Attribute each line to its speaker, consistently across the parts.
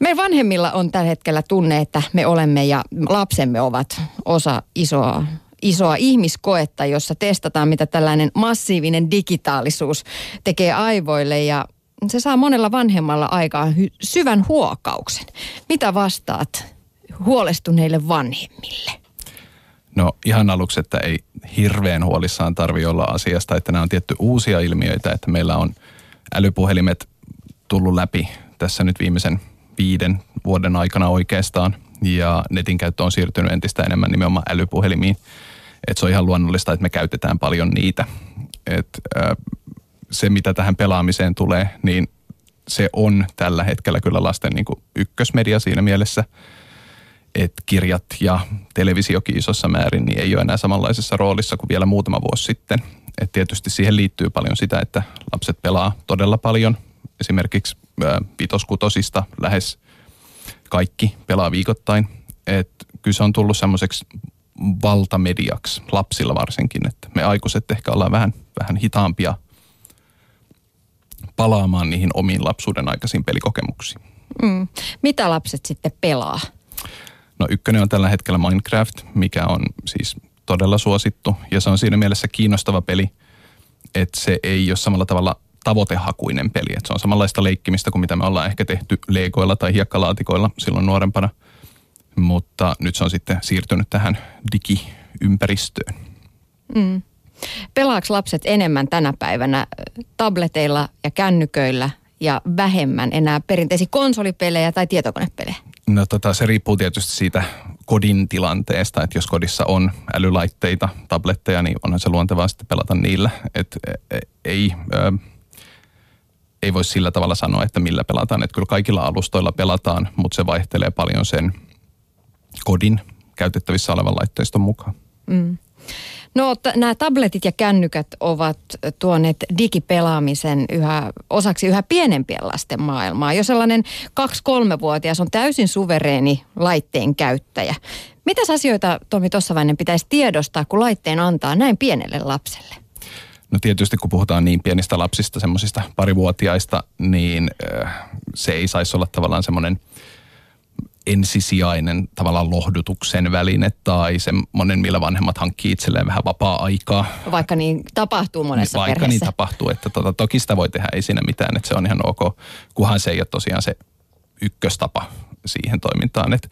Speaker 1: Meidän vanhemmilla on tällä hetkellä tunne, että me olemme ja lapsemme ovat osa isoa ihmiskoetta, jossa testataan, mitä tällainen massiivinen digitaalisuus tekee aivoille ja se saa monella vanhemmalla aikaan syvän huokauksen. Mitä vastaat huolestuneille vanhemmille?
Speaker 2: No ihan aluksi, että ei hirveän huolissaan tarvitse olla asiasta, että nämä on tietty uusia ilmiöitä, että meillä on älypuhelimet tullut läpi tässä nyt viimeisen 5 vuoden aikana oikeastaan ja netin käyttö on siirtynyt entistä enemmän nimenomaan älypuhelimiin. Että se on ihan luonnollista, että me käytetään paljon niitä. Se, mitä tähän pelaamiseen tulee, niin se on tällä hetkellä kyllä lasten niin kuin ykkösmedia siinä mielessä, että kirjat ja televisiokin isossa määrin niin ei ole enää samanlaisessa roolissa kuin vielä muutama vuosi sitten. Et tietysti siihen liittyy paljon sitä, että lapset pelaa todella paljon. Esimerkiksi 5-6 lähes kaikki pelaa viikoittain. Et kyllä se on tullut semmoiseksi valtamediaksi lapsilla varsinkin, että me aikuiset ehkä ollaan vähän hitaampia palaamaan niihin omiin lapsuuden aikaisiin pelikokemuksiin.
Speaker 1: Mitä lapset sitten pelaa?
Speaker 2: No ykkönen on tällä hetkellä Minecraft, mikä on siis todella suosittu ja se on siinä mielessä kiinnostava peli, että se ei ole samalla tavalla tavoitehakuinen peli, että se on samanlaista leikkimistä kuin mitä me ollaan ehkä tehty legoilla tai hiekkalaatikoilla silloin nuorempana, mutta nyt se on sitten siirtynyt tähän digiympäristöön.
Speaker 1: Pelaako lapset enemmän tänä päivänä tableteilla ja kännyköillä ja vähemmän enää perinteisiä konsolipelejä tai tietokonepelejä?
Speaker 2: No se riippuu tietysti siitä kodin tilanteesta, että jos kodissa on älylaitteita, tabletteja, niin onhan se luontevaa sitten pelata niillä. Että ei voi sillä tavalla sanoa, että millä pelataan. Että kyllä kaikilla alustoilla pelataan, mutta se vaihtelee paljon sen kodin käytettävissä olevan laitteiston mukaan.
Speaker 1: No nämä tabletit ja kännykät ovat tuoneet digipelaamisen osaksi yhä pienempien lasten maailmaa. Jo sellainen 2-3-vuotias on täysin suvereeni laitteen käyttäjä. Mitäs asioita, Tomi Tossavainen, pitäisi tiedostaa, kun laitteen antaa näin pienelle lapselle?
Speaker 2: No tietysti kun puhutaan niin pienistä lapsista, semmoisista parivuotiaista, niin se ei saisi olla tavallaan semmoinen ensisijainen tavallaan lohdutuksen väline tai semmoinen, millä vanhemmat hankkii itselleen vähän vapaa-aikaa.
Speaker 1: Vaikka niin tapahtuu monessa perheessä.
Speaker 2: Vaikka niin tapahtuu, että toki sitä voi tehdä, ei siinä mitään, että se on ihan ok, kunhan se ei ole tosiaan se ykköstapa siihen toimintaan. Että,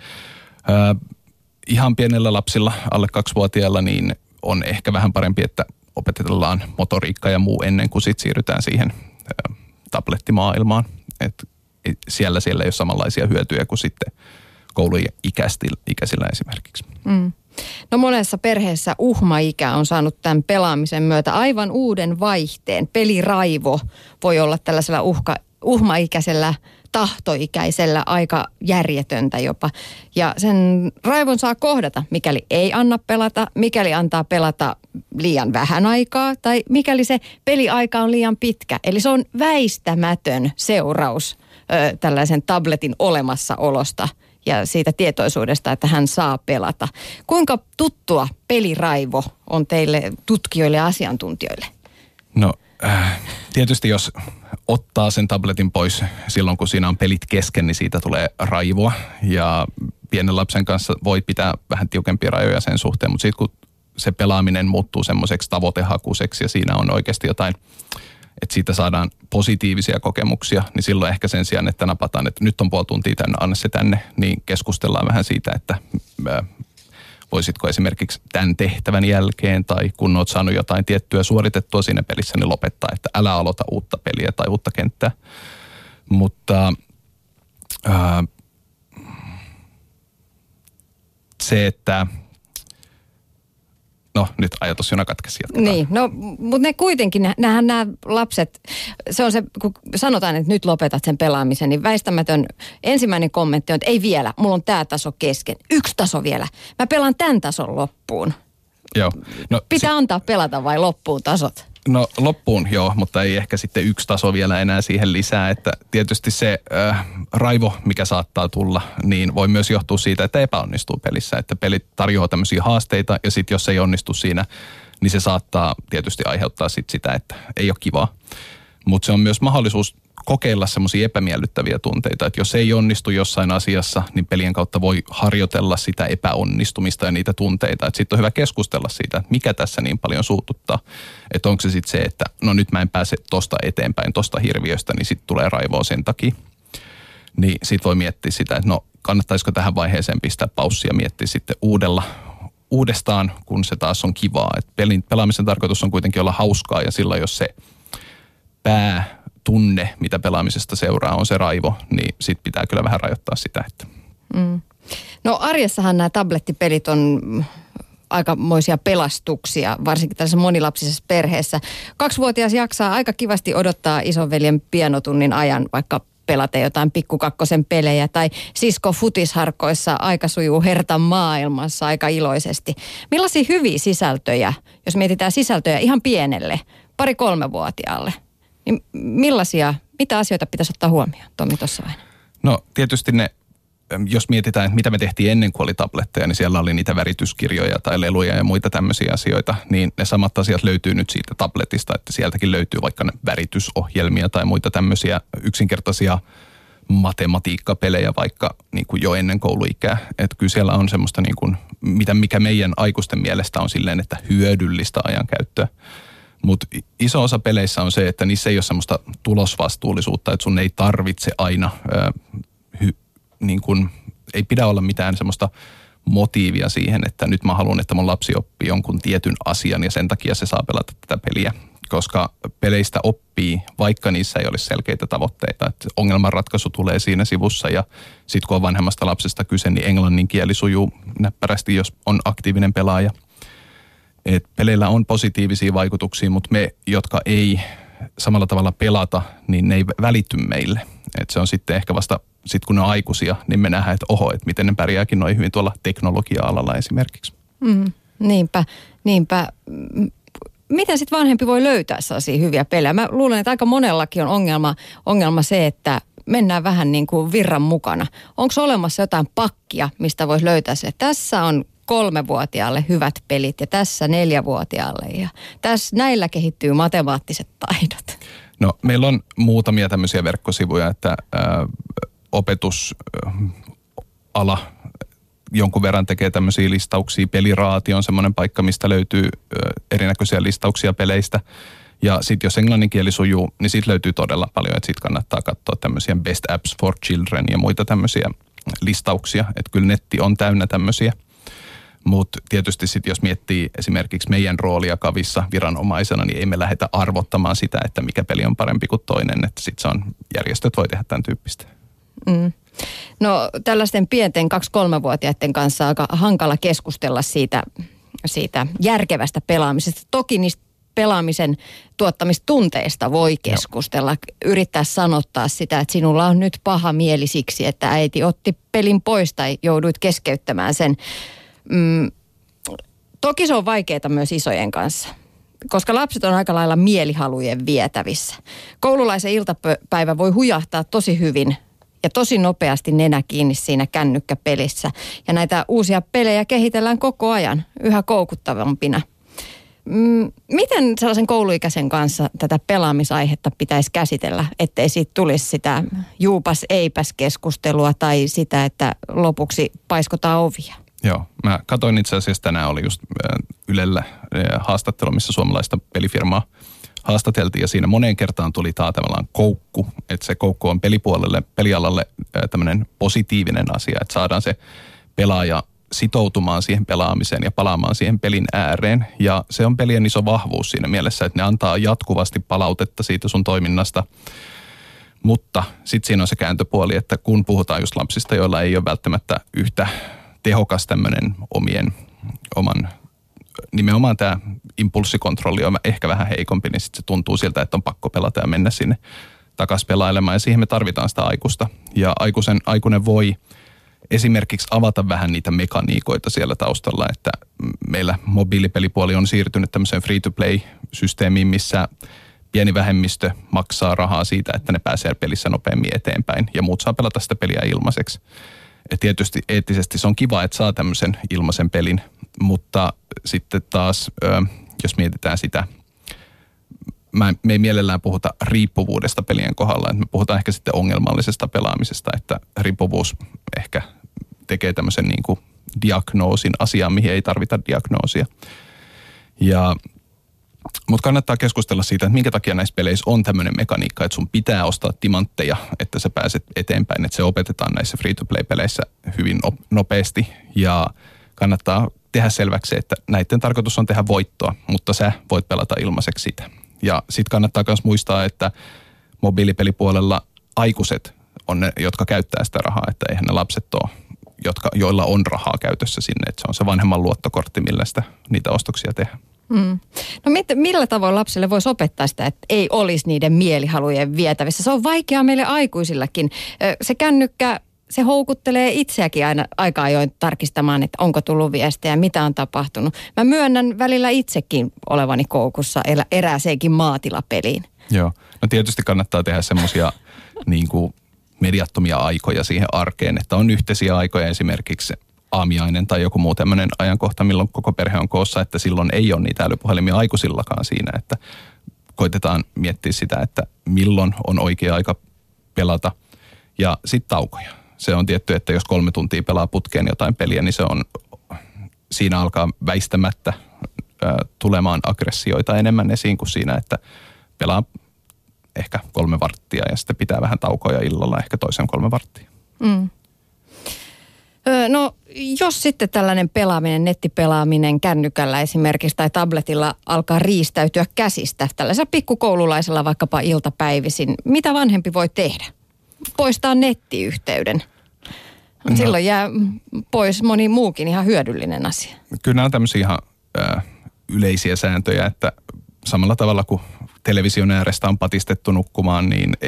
Speaker 2: ihan pienellä lapsilla, alle 2-vuotiailla, niin on ehkä vähän parempi, että opetellaan motoriikka ja muu ennen kuin sitten siirrytään siihen tablettimaailmaan. Että siellä ei ole samanlaisia hyötyjä kuin sitten kouluikäisillä esimerkiksi.
Speaker 1: No monessa perheessä uhmaikä on saanut tämän pelaamisen myötä aivan uuden vaihteen. Peliraivo voi olla tällaisella uhmaikäisellä, tahtoikäisellä aika järjetöntä jopa. Ja sen raivon saa kohdata, mikäli ei anna pelata, mikäli antaa pelata liian vähän aikaa tai mikäli se peliaika on liian pitkä. Eli se on väistämätön seuraus tällaisen tabletin olemassaolosta ja siitä tietoisuudesta, että hän saa pelata. Kuinka tuttua peliraivo on teille tutkijoille ja asiantuntijoille?
Speaker 2: No tietysti jos ottaa sen tabletin pois silloin, kun siinä on pelit kesken, niin siitä tulee raivoa. Ja pienen lapsen kanssa voi pitää vähän tiukempia rajoja sen suhteen, mutta sitten kun se pelaaminen muuttuu semmoiseksi tavoitehakuiseksi ja siinä on oikeasti jotain, että siitä saadaan positiivisia kokemuksia, niin silloin ehkä sen sijaan, että napataan, että nyt on puoli tuntia tänne, anna se tänne, niin keskustellaan vähän siitä, että voisitko esimerkiksi tämän tehtävän jälkeen tai kun olet saanut jotain tiettyä suoritettua siinä pelissä, niin lopettaa, että älä aloita uutta peliä tai uutta kenttää. Mutta se, että no nyt ajatusjuna katkesi, jatketaan.
Speaker 1: Niin, no mutta ne kuitenkin, nämä lapset, se on se, kun sanotaan, että nyt lopetat sen pelaamisen, niin väistämätön ensimmäinen kommentti on, että ei vielä, mulla on tämä taso kesken. 1 taso vielä. Mä pelaan tämän tason loppuun.
Speaker 2: Joo. No,
Speaker 1: pitää antaa pelata vai loppuun tasot?
Speaker 2: No loppuun joo, mutta ei ehkä sitten 1 taso vielä enää siihen lisää, että tietysti se raivo, mikä saattaa tulla, niin voi myös johtua siitä, että epäonnistuu pelissä, että pelit tarjoaa tämmöisiä haasteita ja sitten jos ei onnistu siinä, niin se saattaa tietysti aiheuttaa sit sitä, että ei ole kivaa. Mutta se on myös mahdollisuus kokeilla semmoisia epämiellyttäviä tunteita, että jos ei onnistu jossain asiassa, niin pelien kautta voi harjoitella sitä epäonnistumista ja niitä tunteita. Että sitten on hyvä keskustella siitä, että mikä tässä niin paljon suututtaa. Että onko se sitten se, että no nyt mä en pääse tosta eteenpäin, tosta hirviöstä, niin sitten tulee raivoa sen takia. Niin sitten voi miettiä sitä, että no kannattaisiko tähän vaiheeseen pistää paussia ja miettiä sitten uudestaan, kun se taas on kivaa. Et pelaamisen tarkoitus on kuitenkin olla hauskaa ja silloin jos se päätunne, mitä pelaamisesta seuraa, on se raivo, niin sit pitää kyllä vähän rajoittaa sitä. Että.
Speaker 1: No arjessahan nämä tablettipelit on aikamoisia pelastuksia, varsinkin tällaisessa monilapsisessa perheessä. 2-vuotias jaksaa aika kivasti odottaa isonveljen pianotunnin ajan, vaikka pelata jotain pikkukakkosen pelejä, tai sisko futisharkoissa aika sujuu hertan maailmassa aika iloisesti. Millaisia hyviä sisältöjä, jos mietitään sisältöjä ihan pienelle, 2-3-vuotiaalle, niin mitä asioita pitäisi ottaa huomioon, Tomi Tossainen?
Speaker 2: No tietysti jos mietitään, että mitä me tehtiin ennen kuin oli tabletteja, niin siellä oli niitä värityskirjoja tai leluja ja muita tämmöisiä asioita, niin ne samat asiat löytyy nyt siitä tabletista, että sieltäkin löytyy vaikka ne väritysohjelmia tai muita tämmöisiä yksinkertaisia matematiikkapelejä vaikka niin kuin jo ennen kouluikää. Että kyllä siellä on semmoista niin kuin, mikä meidän aikuisten mielestä on silleen, että hyödyllistä ajankäyttöä. Mutta iso osa peleissä on se, että niissä ei ole semmoista tulosvastuullisuutta, että sun ei tarvitse aina niin kun, ei pidä olla mitään semmoista motiivia siihen, että nyt mä haluan, että mun lapsi oppii jonkun tietyn asian ja sen takia se saa pelata tätä peliä. Koska peleistä oppii, vaikka niissä ei ole selkeitä tavoitteita. Että ongelmanratkaisu tulee siinä sivussa ja sitten kun on vanhemmasta lapsesta kyse, niin englannin kieli sujuu näppärästi, jos on aktiivinen pelaaja. Et peleillä on positiivisia vaikutuksia, mutta me, jotka ei samalla tavalla pelata, niin ne ei välity meille. Et se on sitten ehkä vasta, kun ne on aikuisia, niin me nähdään, että oho, että miten ne pärjääkin noin hyvin tuolla teknologia-alalla esimerkiksi.
Speaker 1: Niinpä. Miten sitten vanhempi voi löytää sellaisia hyviä pelejä? Mä luulen, että aika monellakin on ongelma se, että mennään vähän niin kuin virran mukana. Onko olemassa jotain pakkia, mistä voisi löytää se? Tässä on 3-vuotiaalle hyvät pelit ja tässä 4-vuotiaalle ja näillä kehittyy matemaattiset taidot.
Speaker 2: No meillä on muutamia tämmöisiä verkkosivuja, että opetusala jonkun verran tekee tämmöisiä listauksia. Peliraati on semmoinen paikka, mistä löytyy erinäköisiä listauksia peleistä. Ja sitten jos englannin kieli sujuu, niin siitä löytyy todella paljon, että sitten kannattaa katsoa tämmöisiä Best Apps for Children ja muita tämmöisiä listauksia. Että kyllä netti on täynnä tämmöisiä. Mutta tietysti sitten jos miettii esimerkiksi meidän roolia Kavissa viranomaisena, niin ei me lähdetä arvottamaan sitä, että mikä peli on parempi kuin toinen. Että sitten se on, järjestöt voi tehdä tämän tyyppistä.
Speaker 1: No tällaisten pienten 2-3-vuotiaiden kanssa aika hankala keskustella siitä järkevästä pelaamisesta. Toki niistä pelaamisen tuottamista tunteista voi keskustella, yrittää sanottaa sitä, että sinulla on nyt paha mieli siksi, että äiti otti pelin pois tai jouduit keskeyttämään sen. Toki se on vaikeaa myös isojen kanssa, koska lapset on aika lailla mielihalujen vietävissä. Koululaisen iltapäivä voi hujahtaa tosi hyvin ja tosi nopeasti nenä kiinni siinä kännykkäpelissä. Ja näitä uusia pelejä kehitellään koko ajan yhä koukuttavampina. Miten sellaisen kouluikäisen kanssa tätä pelaamisaihetta pitäisi käsitellä, ettei siitä tulisi sitä juupas-eipäs-keskustelua tai sitä, että lopuksi paiskotaan ovia?
Speaker 2: Joo, mä katsoin itse asiassa tänään oli just Ylellä haastattelu, missä suomalaista pelifirmaa haastateltiin ja siinä moneen kertaan tuli tavallaan koukku, että se koukku on pelialalle tämmöinen positiivinen asia, että saadaan se pelaaja sitoutumaan siihen pelaamiseen ja palaamaan siihen pelin ääreen. Ja se on pelien iso vahvuus siinä mielessä, että ne antaa jatkuvasti palautetta siitä sun toiminnasta. Mutta sitten siinä on se kääntöpuoli, että kun puhutaan just lapsista, joilla ei ole välttämättä yhtä tehokas tämmöinen oman nimenomaan tämä impulssikontrolli on ehkä vähän heikompi, niin sitten se tuntuu siltä, että on pakko pelata ja mennä sinne takaisin pelailemaan. Ja siihen me tarvitaan sitä aikuista. Ja aikuinen voi esimerkiksi avata vähän niitä mekaniikoita siellä taustalla, että meillä mobiilipelipuoli on siirtynyt tämmöiseen free-to-play-systeemiin, missä pieni vähemmistö maksaa rahaa siitä, että ne pääsee pelissä nopeammin eteenpäin ja muut saa pelata sitä peliä ilmaiseksi. Et tietysti eettisesti se on kiva, että saa tämmöisen ilmaisen pelin, mutta sitten taas, jos mietitään sitä me ei mielellään puhuta riippuvuudesta pelien kohdalla. Että me puhutaan ehkä sitten ongelmallisesta pelaamisesta, että riippuvuus ehkä tekee tämmöisen niin kuin diagnoosin asiaan, mihin ei tarvita diagnoosia. Mutta kannattaa keskustella siitä, että minkä takia näissä peleissä on tämmöinen mekaniikka, että sun pitää ostaa timantteja, että sä pääset eteenpäin, että se opetetaan näissä free-to-play-peleissä hyvin nopeasti ja kannattaa tehdä selväksi, että näiden tarkoitus on tehdä voittoa, mutta sä voit pelata ilmaiseksi sitä. Ja sitten kannattaa myös muistaa, että mobiilipelipuolella aikuiset on ne, jotka käyttää sitä rahaa, että eihän ne lapset ole, joilla on rahaa käytössä sinne, että se on se vanhemman luottokortti, millä sitä niitä ostoksia tehdään.
Speaker 1: No millä tavoin lapsille voisi opettaa sitä, että ei olisi niiden mielihalujen vietävissä? Se on vaikeaa meille aikuisillakin. Se kännykkä, se houkuttelee itseäkin aina aika ajoin tarkistamaan, että onko tullut viestejä, mitä on tapahtunut. Mä myönnän välillä itsekin olevani koukussa erääseenkin maatilapeliin.
Speaker 2: Joo, no tietysti kannattaa tehdä semmoisia niin kuin mediattomia aikoja siihen arkeen, että on yhteisiä aikoja esimerkiksi aamiainen tai joku muu tämmöinen ajankohta, milloin koko perhe on koossa, että silloin ei ole niitä älypuhelimia aikuisillakaan siinä, että koitetaan miettiä sitä, että milloin on oikea aika pelata ja sitten taukoja. Se on tietty, että jos 3 tuntia pelaa putkeen jotain peliä, niin siinä alkaa väistämättä tulemaan aggressioita enemmän esiin kuin siinä, että pelaa ehkä 3 varttia ja sitten pitää vähän taukoja illalla ehkä toisen 3 varttia.
Speaker 1: No jos sitten tällainen pelaaminen, nettipelaaminen kännykällä esimerkiksi tai tabletilla alkaa riistäytyä käsistä, tällaisella pikkukoululaisella vaikkapa iltapäivisin, mitä vanhempi voi tehdä? Poistaa nettiyhteyden. Silloin jää pois moni muukin ihan hyödyllinen asia.
Speaker 2: Kyllä nämä on tämmöisiä ihan yleisiä sääntöjä, että samalla tavalla kuin television äärestä on patistettu nukkumaan, niin ei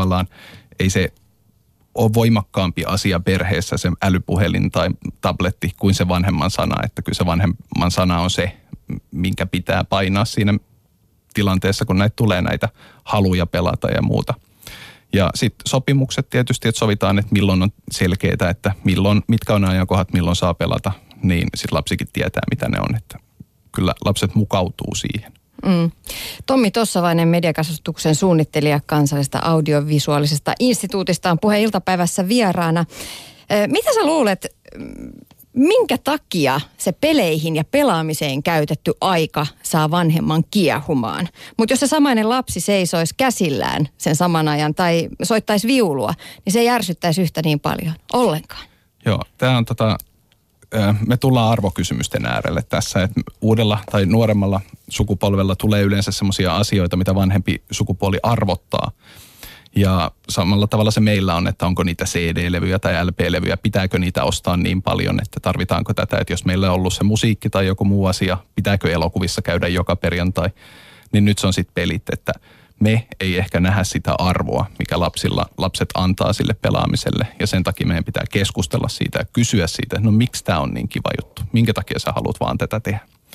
Speaker 2: se ole voimakkaampi asia perheessä se älypuhelin tai tabletti kuin se vanhemman sana. Että kyllä se vanhemman sana on se, minkä pitää painaa siinä tilanteessa, kun näitä tulee näitä haluja pelata ja muuta. Ja sitten sopimukset tietysti, että sovitaan, että milloin on selkeää, että mitkä on ajankohdat, milloin saa pelata, niin sitten lapsikin tietää, mitä ne on. Että kyllä lapset mukautuu siihen.
Speaker 1: Tommi Tossavainen, mediakasvatuksen suunnittelija kansallisesta audiovisuaalisesta instituutista, on Puheen iltapäivässä vieraana. Mitä sä luulet, minkä takia se peleihin ja pelaamiseen käytetty aika saa vanhemman kiehumaan? Mutta jos se samainen lapsi seisoisi käsillään sen saman ajan tai soittaisi viulua, niin se ei ärsyttäisi yhtä niin paljon ollenkaan.
Speaker 2: Joo, tämä on me tullaan arvokysymysten äärelle tässä, että uudella tai nuoremmalla sukupolvella tulee yleensä semmoisia asioita, mitä vanhempi sukupuoli arvottaa. Ja samalla tavalla se meillä on, että onko niitä CD-levyjä tai LP-levyjä, pitääkö niitä ostaa niin paljon, että tarvitaanko tätä, että jos meillä on ollut se musiikki tai joku muu asia, pitääkö elokuvissa käydä joka perjantai, niin nyt se on sitten pelit, että me ei ehkä nähdä sitä arvoa, mikä lapset antaa sille pelaamiselle ja sen takia meidän pitää keskustella siitä ja kysyä siitä, että no miksi tämä on niin kiva juttu, minkä takia sä haluat vaan tätä tehdä.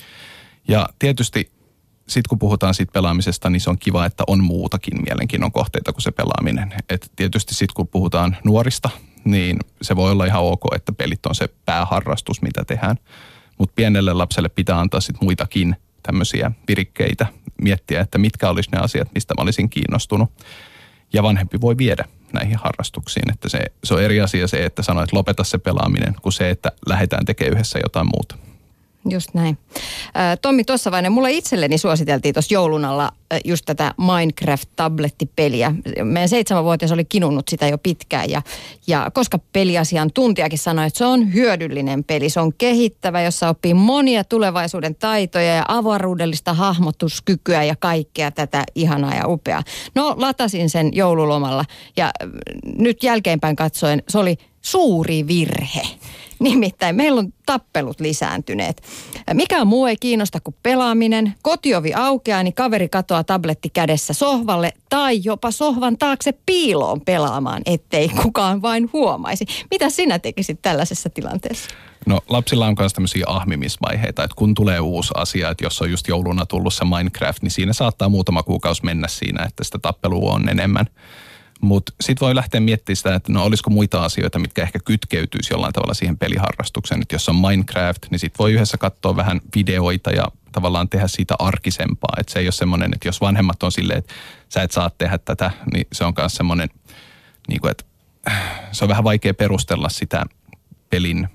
Speaker 2: Ja tietysti sitten kun puhutaan siitä pelaamisesta, niin se on kiva, että on muutakin mielenkiinnon kohteita kuin se pelaaminen. Et tietysti sitten kun puhutaan nuorista, niin se voi olla ihan ok, että pelit on se pääharrastus, mitä tehdään. Mutta pienelle lapselle pitää antaa sitten muitakin tämmöisiä virikkeitä, miettiä, että mitkä olisi ne asiat, mistä mä olisin kiinnostunut. Ja vanhempi voi viedä näihin harrastuksiin, että se on eri asia se, että sanoit lopeta se pelaaminen, kuin se, että lähdetään tekemään yhdessä jotain muuta.
Speaker 1: Just näin. Tommi Tossavainen, mulle itselleni suositeltiin tuossa joulun alla just tätä Minecraft-tablettipeliä. Meidän 7-vuotias oli kinunnut sitä jo pitkään ja koska peliasiantuntijakin sanoi, että se on hyödyllinen peli, se on kehittävä, jossa oppii monia tulevaisuuden taitoja ja avaruudellista hahmotuskykyä ja kaikkea tätä ihanaa ja upeaa. No latasin sen joululomalla ja nyt jälkeenpäin katsoen se oli suuri virhe. Nimittäin meillä on tappelut lisääntyneet. Mikään muu ei kiinnosta kuin pelaaminen. Kotiovi aukeaa, niin kaveri katoaa tabletti kädessä sohvalle tai jopa sohvan taakse piiloon pelaamaan, ettei kukaan vain huomaisi. Mitä sinä tekisit tällaisessa tilanteessa?
Speaker 2: No lapsilla on myös tämmöisiä ahmimisvaiheita, että kun tulee uusi asia, että jos on just jouluna tullut se Minecraft, niin siinä saattaa muutama kuukausi mennä siinä, että sitä tappelua on enemmän. Mutta sitten voi lähteä miettimään sitä, että no olisiko muita asioita, mitkä ehkä kytkeytyisi jollain tavalla siihen peliharrastukseen. Että jos on Minecraft, niin sitten voi yhdessä katsoa vähän videoita tavallaan tehdä siitä arkisempaa. Että se ei ole semmoinen, että jos vanhemmat on silleen, että sä et saa tehdä tätä, niin se on myös semmoinen, niin kuin, että se on vähän vaikea perustella sitä pelin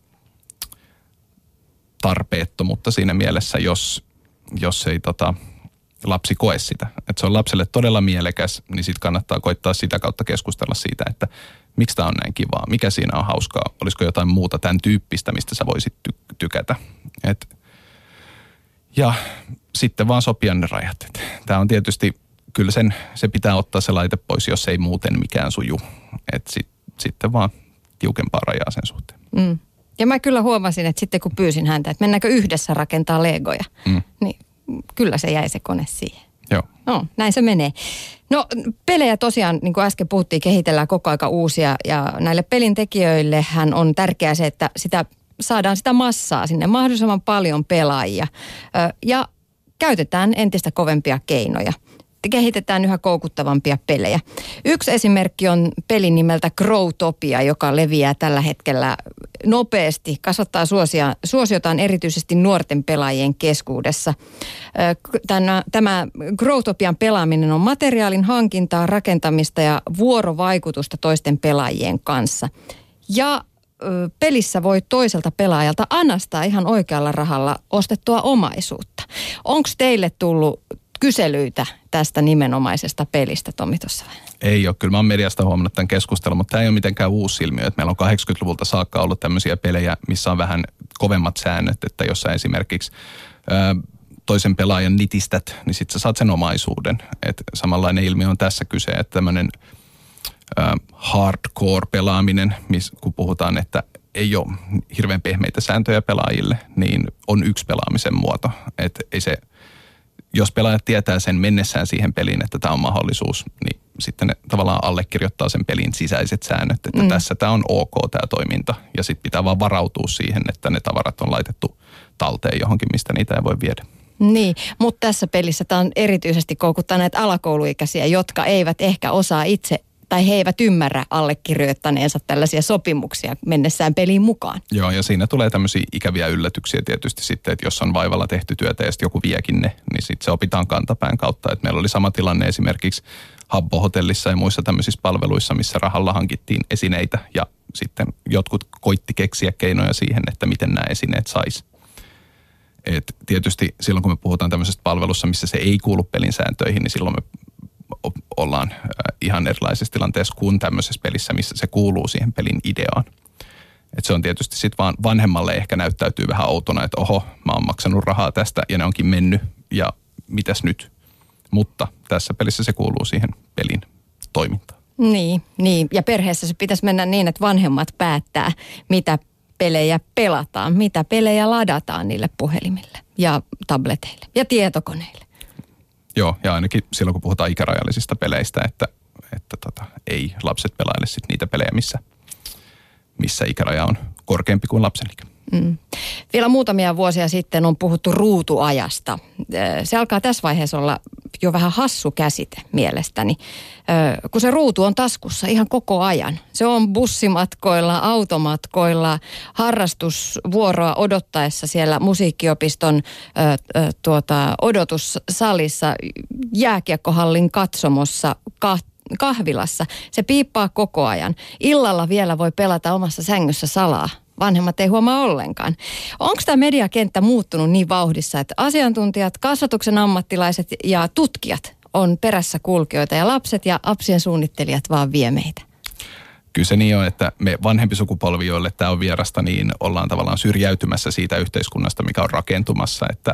Speaker 2: tarpeettomuutta siinä mielessä, jos ei lapsi koe sitä. Että se on lapselle todella mielekäs, niin sitten kannattaa koittaa sitä kautta keskustella siitä, että miksi tämä on näin kivaa, mikä siinä on hauskaa, olisiko jotain muuta tämän tyyppistä, mistä sä voisit tykätä. Ja sitten vaan sopia ne rajat. Tämä on tietysti, kyllä se pitää ottaa se laite pois, jos ei muuten mikään suju. Että sitten vaan tiukempaa rajaa sen suhteen.
Speaker 1: Mm. Ja mä kyllä huomasin, että sitten kun pyysin häntä, että mennäänkö yhdessä rakentaa legoja, niin kyllä se jäi se kone siihen.
Speaker 2: Joo.
Speaker 1: No, näin se menee. No, pelejä tosiaan, niin kuin äsken puhuttiin, kehitellään koko aika uusia. Ja näille pelintekijöillehän on tärkeää se, että saadaan sitä massaa sinne, mahdollisimman paljon pelaajia. Ja käytetään entistä kovempia keinoja. Kehitetään yhä koukuttavampia pelejä. Yksi esimerkki on peli nimeltä Growtopia, joka leviää tällä hetkellä nopeasti, kasvattaa suosiotaan erityisesti nuorten pelaajien keskuudessa. Tämä Growtopian pelaaminen on materiaalin hankintaa, rakentamista ja vuorovaikutusta toisten pelaajien kanssa. Ja pelissä voi toiselta pelaajalta anastaa ihan oikealla rahalla ostettua omaisuutta. Onko teille tullut kyselyitä tästä nimenomaisesta pelistä, Tomi, tuossa?
Speaker 2: Ei ole. Kyllä mä oon mediasta huomannut tämän keskustelun, mutta tämä ei ole mitenkään uusi ilmiö. Että meillä on 80-luvulta saakka ollut tämmöisiä pelejä, missä on vähän kovemmat säännöt, että jos sä esimerkiksi toisen pelaajan nitistät, niin sit sä saat sen omaisuuden. Että samanlainen ilmiö on tässä kyse, että tämmöinen hardcore-pelaaminen, kun puhutaan, että ei ole hirveän pehmeitä sääntöjä pelaajille, niin on yksi pelaamisen muoto. Että ei se, jos pelaajat tietää sen mennessään siihen peliin, että tämä on mahdollisuus, niin sitten ne tavallaan allekirjoittaa sen pelin sisäiset säännöt, että tässä tämä on ok tämä toiminta. Ja sitten pitää vaan varautua siihen, että ne tavarat on laitettu talteen johonkin, mistä niitä ei voi viedä.
Speaker 1: Niin, mutta tässä pelissä tämä on erityisesti koukuttaa näitä alakouluikäisiä, jotka eivät ehkä osaa itse tai he eivät ymmärrä allekirjoittaneensa tällaisia sopimuksia mennessään peliin mukaan. Joo,
Speaker 2: ja siinä tulee tämmöisiä ikäviä yllätyksiä tietysti sitten, että jos on vaivalla tehty työtä ja sitten joku viekin ne, niin sitten se opitaan kantapään kautta. Että meillä oli sama tilanne esimerkiksi Habbo-hotellissa ja muissa tämmöisissä palveluissa, missä rahalla hankittiin esineitä ja sitten jotkut koitti keksiä keinoja siihen, että miten nämä esineet saisi. Et tietysti silloin, kun me puhutaan tämmöisestä palvelussa, missä se ei kuulu pelin sääntöihin, niin silloin me ollaan ihan erilaisessa tilanteessa kuin tämmöisessä pelissä, missä se kuuluu siihen pelin ideaan. Et se on tietysti sitten vaan vanhemmalle ehkä näyttäytyy vähän outona, että oho, mä oon maksanut rahaa tästä ja ne onkin mennyt ja mitäs nyt? Mutta tässä pelissä se kuuluu siihen pelin toimintaan.
Speaker 1: Niin. Ja perheessä se pitäisi mennä niin, että vanhemmat päättää, mitä pelejä pelataan, mitä pelejä ladataan niille puhelimille ja tableteille ja tietokoneille.
Speaker 2: Joo, ja ainakin silloin, kun puhutaan ikärajallisista peleistä, että ei lapset pelaile sit niitä pelejä, missä ikäraja on korkeampi kuin lapsen ikä.
Speaker 1: Vielä muutamia vuosia sitten on puhuttu ruutuajasta. Se alkaa tässä vaiheessa olla jo vähän hassu käsite mielestäni, kun se ruutu on taskussa ihan koko ajan. Se on bussimatkoilla, automatkoilla, harrastusvuoroa odottaessa siellä musiikkiopiston odotussalissa, jääkiekkohallin katsomossa, kahvilassa. Se piippaa koko ajan. Illalla vielä voi pelata omassa sängyssä salaa. Vanhemmat ei huomaa ollenkaan. Onko tämä mediakenttä muuttunut niin vauhdissa, että asiantuntijat, kasvatuksen ammattilaiset ja tutkijat on perässä kulkijoita ja lapset ja appsien suunnittelijat vaan vie meitä?
Speaker 2: Kyllä se niin on, että me vanhempi sukupolvi, joille tämä on vierasta, niin ollaan tavallaan syrjäytymässä siitä yhteiskunnasta, mikä on rakentumassa, että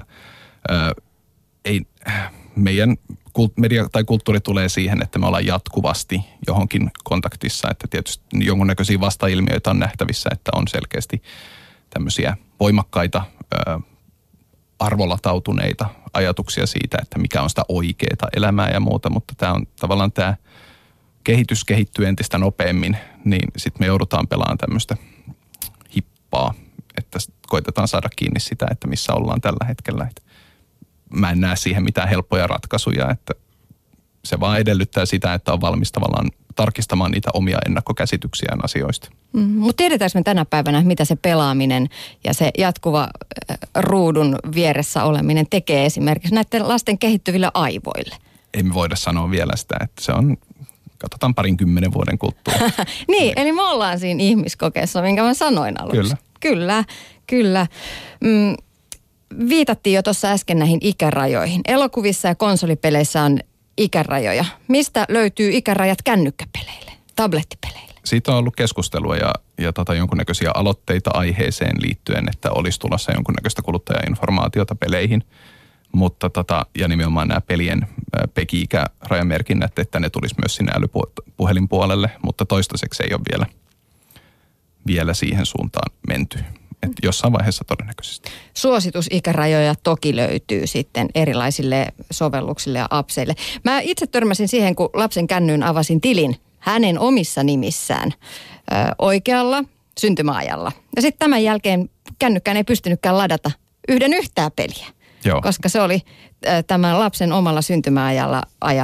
Speaker 2: meidän media tai kulttuuri tulee siihen, että me ollaan jatkuvasti johonkin kontaktissa, että tietysti jonkunnäköisiä vastailmiöitä on nähtävissä, että on selkeästi tämmöisiä voimakkaita arvolatautuneita ajatuksia siitä, että mikä on sitä oikeaa elämää ja muuta, mutta tämä on tavallaan tämä kehitys kehittyy entistä nopeammin, niin sitten me joudutaan pelaamaan tämmöistä hippaa, että koitetaan saada kiinni sitä, että missä ollaan tällä hetkellä. Mä en näe siihen mitään helppoja ratkaisuja, että se vaan edellyttää sitä, että on valmis tavallaan tarkistamaan niitä omia ennakkokäsityksiään asioista.
Speaker 1: Mutta tiedetäänkö me tänä päivänä, mitä se pelaaminen ja se jatkuva ruudun vieressä oleminen tekee esimerkiksi näiden lasten kehittyville aivoille?
Speaker 2: Ei me voida sanoa vielä sitä, että se on, katsotaan 20 vuoden kulttuuri.
Speaker 1: Niin, eli me ollaan siinä ihmiskokeessa, minkä mä sanoin aluksi. Kyllä. Viitattiin jo tuossa äsken näihin ikärajoihin. Elokuvissa ja konsolipeleissä on ikärajoja. Mistä löytyy ikärajat kännykkäpeleille, tablettipeleille?
Speaker 2: Siitä on ollut keskustelua ja jonkunnäköisiä aloitteita aiheeseen liittyen, että olisi tulossa jonkunnäköistä kuluttajainformaatiota peleihin. Mutta ja nimenomaan nämä pelien PEGI-ikärajamerkinnät, että ne tulisi myös sinne älypuhelinpuolelle, mutta toistaiseksi ei ole vielä siihen suuntaan menty. Että jossain vaiheessa todennäköisesti.
Speaker 1: Suositusikärajoja toki löytyy sitten erilaisille sovelluksille ja appseille. Mä itse törmäsin siihen, kun lapsen kännyyn avasin tilin hänen omissa nimissään oikealla syntymäajalla. Ja sitten tämän jälkeen kännykkään ei pystynytkään ladata yhtään peliä.
Speaker 2: Joo.
Speaker 1: Koska se oli tämän lapsen omalla syntymäajalla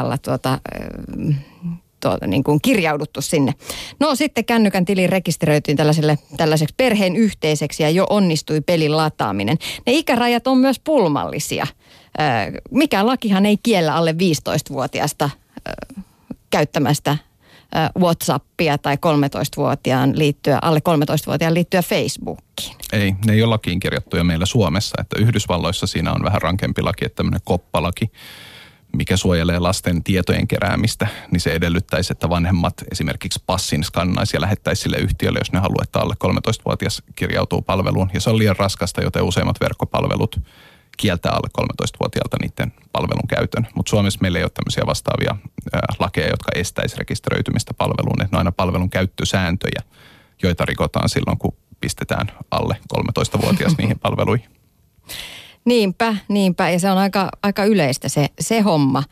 Speaker 1: niin kuin kirjauduttu sinne. No sitten kännykän tiliin rekisteröitiin tällaiseksi perheen yhteiseksi ja jo onnistui pelin lataaminen. Ne ikärajat on myös pulmallisia. Mikä lakihan ei kiellä alle 15-vuotiaasta käyttämästä WhatsAppia tai 13-vuotiaan alle 13-vuotiaan liittyä Facebookiin.
Speaker 2: Ei, ne ei ole lakiin kirjattuja meillä Suomessa, että Yhdysvalloissa siinä on vähän rankempi laki, että tämmöinen koppalaki, mikä suojelee lasten tietojen keräämistä, niin se edellyttäisi, että vanhemmat esimerkiksi passin skannaisi ja lähettäisi sille yhtiölle, jos ne haluaa, että alle 13-vuotias kirjautuu palveluun. Ja se on liian raskasta, joten useimmat verkkopalvelut kieltää alle 13-vuotiaalta niiden palvelun käytön. Mutta Suomessa meillä ei ole tämmöisiä vastaavia lakeja, jotka estäisi rekisteröitymistä palveluun. Että ne on aina palvelun käyttösääntöjä, joita rikotaan silloin, kun pistetään alle 13-vuotias niihin palveluihin.
Speaker 1: Niinpä. Ja se on aika yleistä se homma.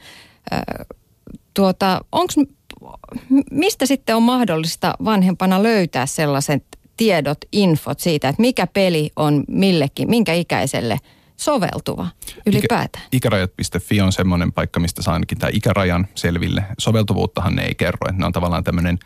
Speaker 1: Mistä sitten on mahdollista vanhempana löytää sellaiset tiedot, infot siitä, että mikä peli on minkä ikäiselle soveltuva ylipäätään?
Speaker 2: Ikärajat.fi on semmoinen paikka, mistä saa ainakin tämä ikärajan selville. Soveltuvuuttahan ne ei kerro, että ne on tavallaan tämmöinen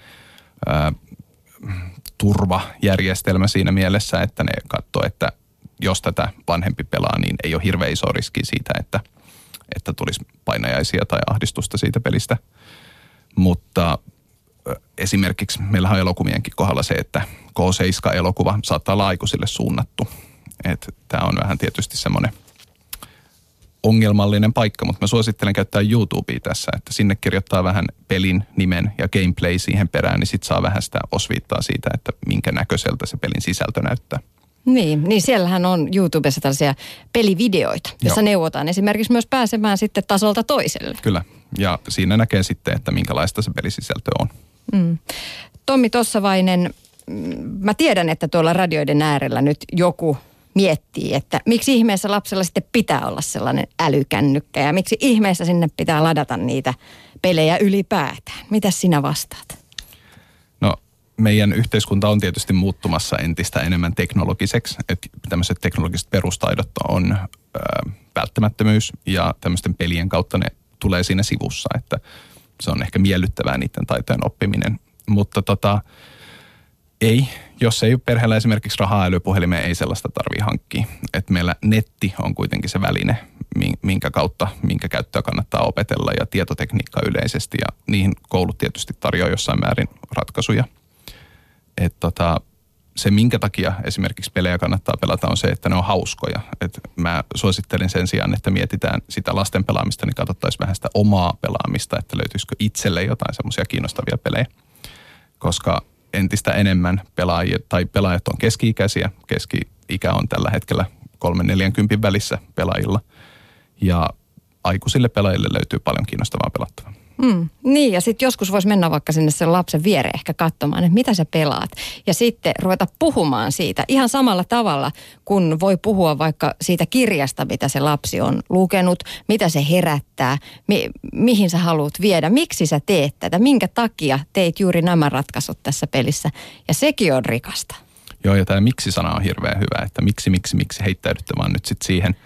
Speaker 2: turvajärjestelmä siinä mielessä, että ne katsoo, että jos tätä vanhempi pelaa, niin ei ole hirveän iso riski siitä, että tulisi painajaisia tai ahdistusta siitä pelistä. Mutta esimerkiksi meillähän on elokuvienkin kohdalla se, että K7-elokuva saattaa olla aikuisille suunnattu. Tämä on vähän tietysti semmoinen ongelmallinen paikka, mutta mä suosittelen käyttää YouTubea tässä, että sinne kirjoittaa vähän pelin nimen ja gameplay siihen perään, niin sit saa vähän sitä osviittaa siitä, että minkä näköiseltä se pelin sisältö näyttää.
Speaker 1: Niin siellähän on YouTubessa tällaisia pelivideoita, jossa neuvotaan esimerkiksi myös pääsemään sitten tasolta toiselle.
Speaker 2: Kyllä, ja siinä näkee sitten, että minkälaista se pelisisältö on.
Speaker 1: Tommi Tossavainen, mä tiedän, että tuolla radioiden äärellä nyt joku miettii, että miksi ihmeessä lapsella sitten pitää olla sellainen älykännykkä ja miksi ihmeessä sinne pitää ladata niitä pelejä ylipäätään. Mitäs sinä vastaat?
Speaker 2: No, meidän yhteiskunta on tietysti muuttumassa entistä enemmän teknologiseksi, että tämmöiset teknologiset perustaidot on välttämättömyys ja tämmöisten pelien kautta ne tulee siinä sivussa, että se on ehkä miellyttävää niiden taitojen oppiminen, mutta jos ei ole perheellä esimerkiksi rahaa älypuhelimeen, ei sellaista tarvitse hankkia. Että meillä netti on kuitenkin se väline, minkä käyttöä kannattaa opetella ja tietotekniikka yleisesti ja niihin koulut tietysti tarjoaa jossain määrin ratkaisuja. Että se, minkä takia esimerkiksi pelejä kannattaa pelata, on se, että ne on hauskoja. Et mä suosittelen sen sijaan, että mietitään sitä lasten pelaamista, niin katsottaisiin vähän sitä omaa pelaamista, että löytyisikö itselle jotain semmoisia kiinnostavia pelejä. Koska entistä enemmän pelaajat on keski-ikäisiä. Keski-ikä on tällä hetkellä 30-40 välissä pelaajilla. Ja aikuisille pelaajille löytyy paljon kiinnostavaa pelattavaa.
Speaker 1: Niin, ja sitten joskus voisi mennä vaikka sinne sen lapsen viereen ehkä katsomaan, että mitä sä pelaat. Ja sitten ruveta puhumaan siitä ihan samalla tavalla, kun voi puhua vaikka siitä kirjasta, mitä se lapsi on lukenut, mitä se herättää, mihin sä haluat viedä, miksi sä teet tätä, minkä takia teit juuri nämä ratkaisut tässä pelissä. Ja sekin on rikasta.
Speaker 2: Joo, ja tämä miksi-sana on hirveän hyvä, että miksi heittäydytte vaan nyt sitten siihen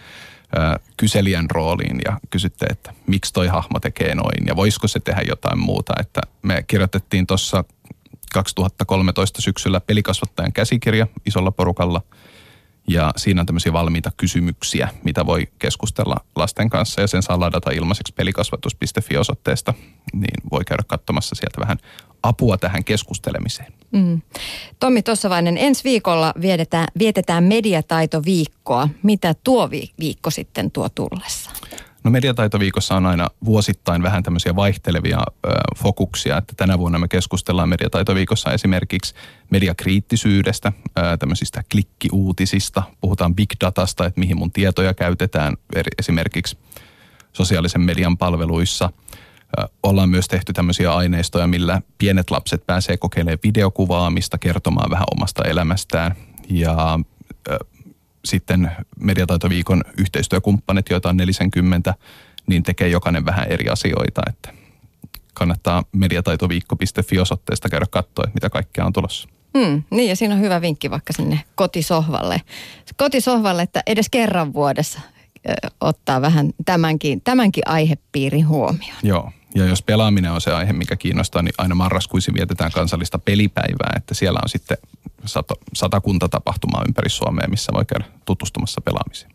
Speaker 2: kyselijän rooliin ja kysytte, että miksi toi hahmo tekee noin ja voisiko se tehdä jotain muuta. Että me kirjoitettiin tuossa 2013 syksyllä pelikasvattajan käsikirja isolla porukalla ja siinä on tämmöisiä valmiita kysymyksiä, mitä voi keskustella lasten kanssa ja sen saa ladata ilmaiseksi pelikasvatus.fi-osoitteesta, niin voi käydä katsomassa sieltä vähän apua tähän keskustelemiseen.
Speaker 1: Tommi Tossavainen, ensi viikolla vietetään mediataitoviikkoa. Mitä tuo viikko sitten tuo tullessa?
Speaker 2: No mediataitoviikossa on aina vuosittain vähän tämmöisiä vaihtelevia fokuksia, että tänä vuonna me keskustellaan mediataitoviikossa esimerkiksi mediakriittisyydestä, tämmöisistä klikkiuutisista, puhutaan big datasta, että mihin mun tietoja käytetään esimerkiksi sosiaalisen median palveluissa. Ollaan myös tehty tämmöisiä aineistoja, millä pienet lapset pääsee kokeilemaan videokuvaamista, kertomaan vähän omasta elämästään ja sitten mediataitoviikon yhteistyökumppanit, joita on 40, niin tekee jokainen vähän eri asioita, että kannattaa mediataitoviikko.fi-osoitteesta käydä katsoa, että mitä kaikkea on tulossa.
Speaker 1: Niin ja siinä on hyvä vinkki vaikka sinne kotisohvalle, että edes kerran vuodessa ottaa vähän tämänkin aihepiirin huomioon.
Speaker 2: Joo, ja jos pelaaminen on se aihe, mikä kiinnostaa, niin aina marraskuisin vietetään kansallista pelipäivää, että siellä on sitten 100 tapahtumaa ympäri Suomea, missä voi käydä tutustumassa pelaamiseen.